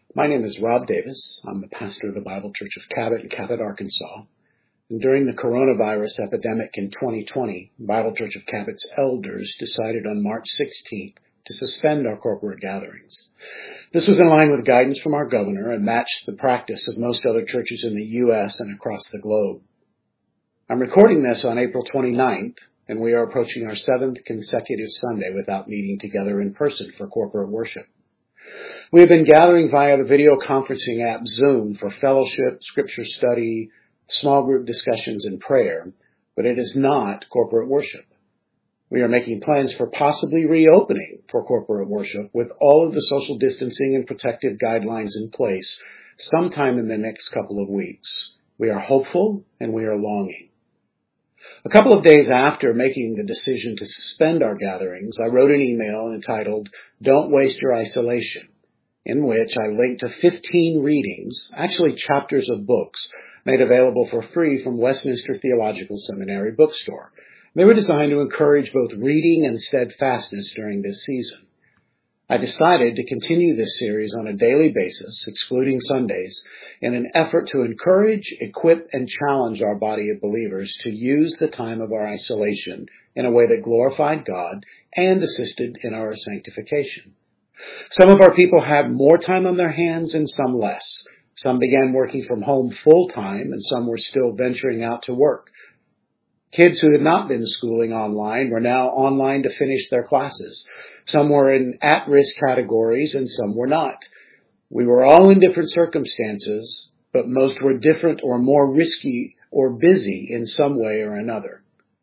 My name is Rob Davis. I'm the pastor of the Bible Church of Cabot in Cabot, Arkansas. And during the coronavirus epidemic in 2020, Bible Church of Cabot's elders decided on March 16th to suspend our corporate gatherings. This was in line with guidance from our governor and matched the practice of most other churches in the U.S. and across the globe. I'm recording this on April 29th, and we are approaching our 7th consecutive Sunday without meeting together in person for corporate worship. We have been gathering via the video conferencing app Zoom for fellowship, scripture study, small group discussions, and prayer, but it is not corporate worship. We are making plans for possibly reopening for corporate worship with all of the social distancing and protective guidelines in place sometime in the next couple of weeks. We are hopeful and we are longing. A couple of days after making the decision to suspend our gatherings, I wrote an email entitled, "Don't Waste Your Isolation," in which I linked to 15 readings, actually chapters of books, made available for free from Westminster Theological Seminary bookstore. They were designed to encourage both reading and steadfastness during this season. I decided to continue this series on a daily basis, excluding Sundays, in an effort to encourage, equip, and challenge our body of believers to use the time of our isolation in a way that glorified God and assisted in our sanctification. Some of our people had more time on their hands and some less. Some began working from home full-time and some were still venturing out to work. Kids who had not been schooling online were now online to finish their classes. Some were in at-risk categories and some were not. We were all in different circumstances, but most were different or more risky or busy in some way or another.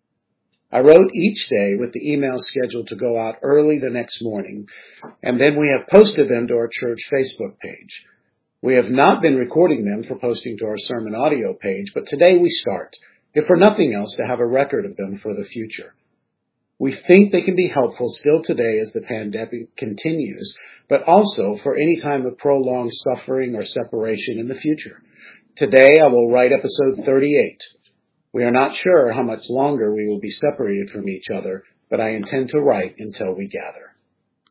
I wrote each day with the email scheduled to go out early the next morning, and then we have posted them to our church Facebook page. We have not been recording them for posting to our sermon audio page, but today we start, if for nothing else, to have a record of them for the future. We think they can be helpful still today as the pandemic continues, but also for any time of prolonged suffering or separation in the future. Today I will write episode 38. We are not sure how much longer we will be separated from each other, but I intend to write until we gather.